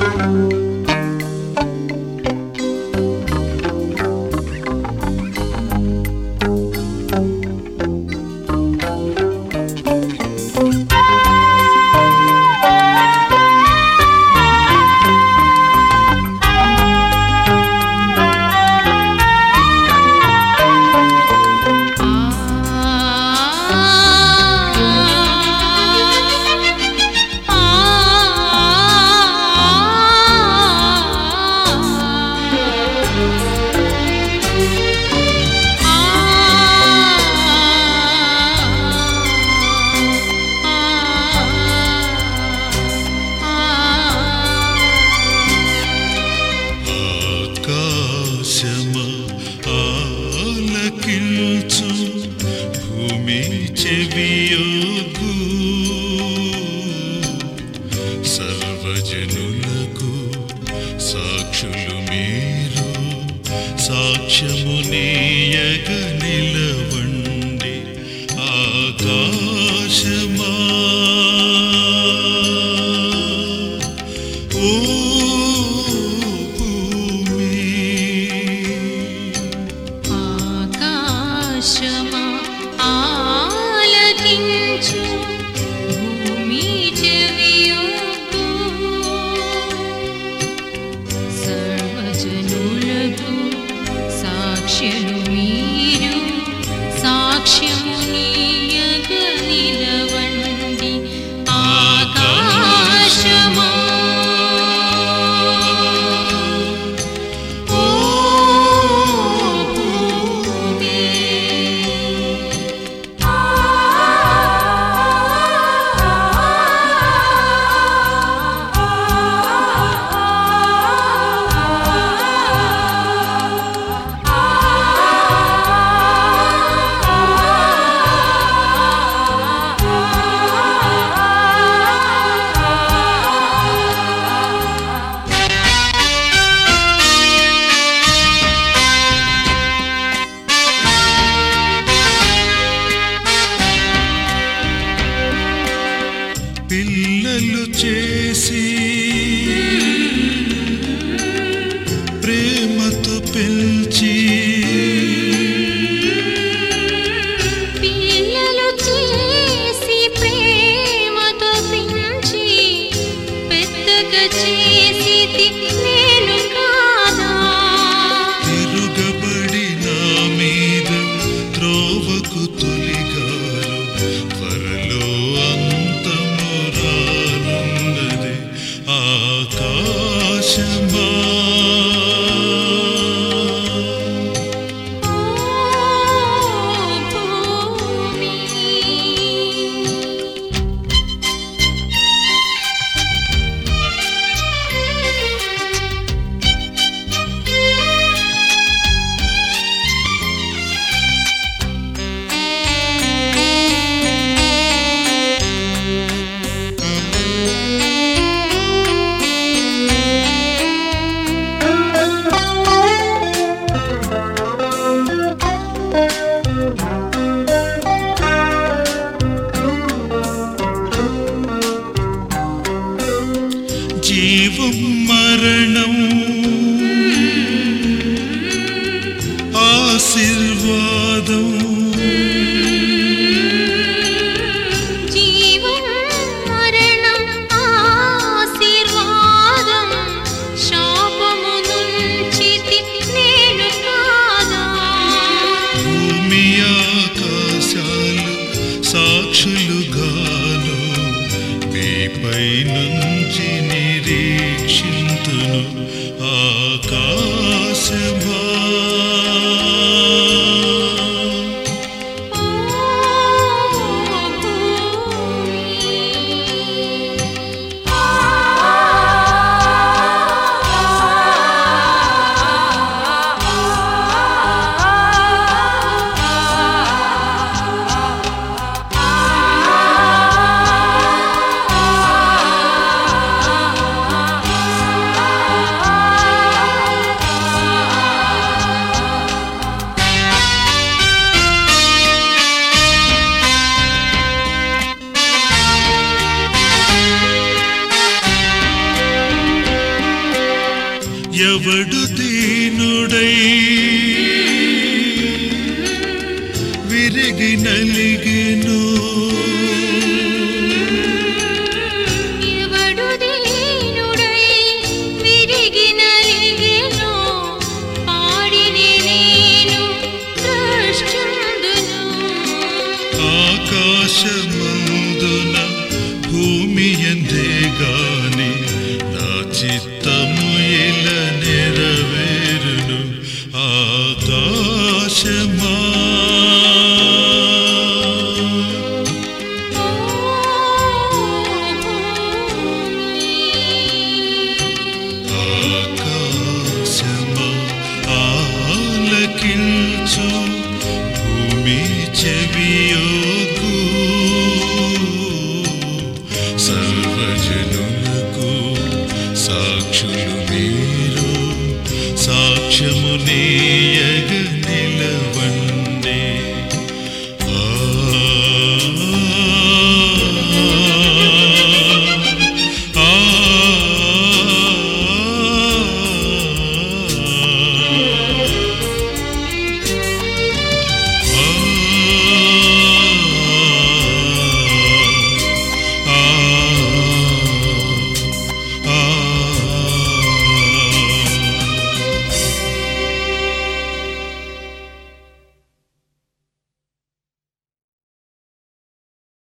సర్వజనులకు సాక్షులు మీరు సాక్ష్యము నీయగ నిలవండి ఆకాశమా ఓ భూమి ఆకాశమా ఆలకించు భూమి చెవియొగ్గు సర్వజనులకు సాక్షులు మీరు సాక్ష్యము నీయగ నిలవండి ఆకాశమా ఓ భూమి పిల్లలు చేసి ప్రేమతో పెంచి పిల్లలు చేసి ప్రేమతో పెంచి పెద్దగా చేసితి నేను కాదా తిరుగబడి నా మీద త్రోవకు తొలిగారు త్వరలో అంతము రానున్నది ఆకాశమా ఓ భూమి జీవం మరణం ఆశీర్వాదం జీవం మరణం ఆశీర్వాదం శాపము నుంచితి నేను కాదా భూమి ఆకాశాలు సాక్షులుగాను మీపై నుంచి నిరీక్షింతును ఆకాశమా ఓ భూమి ఎవడు దీనుడై విరిగి నలిగెను ఎవడు దీనుడై విరిగి నలిగెను పాడిని నేను ద్రష్టుండును ఆకాశమందున భూమి ఎందే గాని నా చిత్తము ఇలా నెరవేరును ఆకాశమా ఆకాశమా ఆలకించు భూమి చెవియోగు సర్వజనులకు సాక్షులు మీరు సాక్ష్యము నీ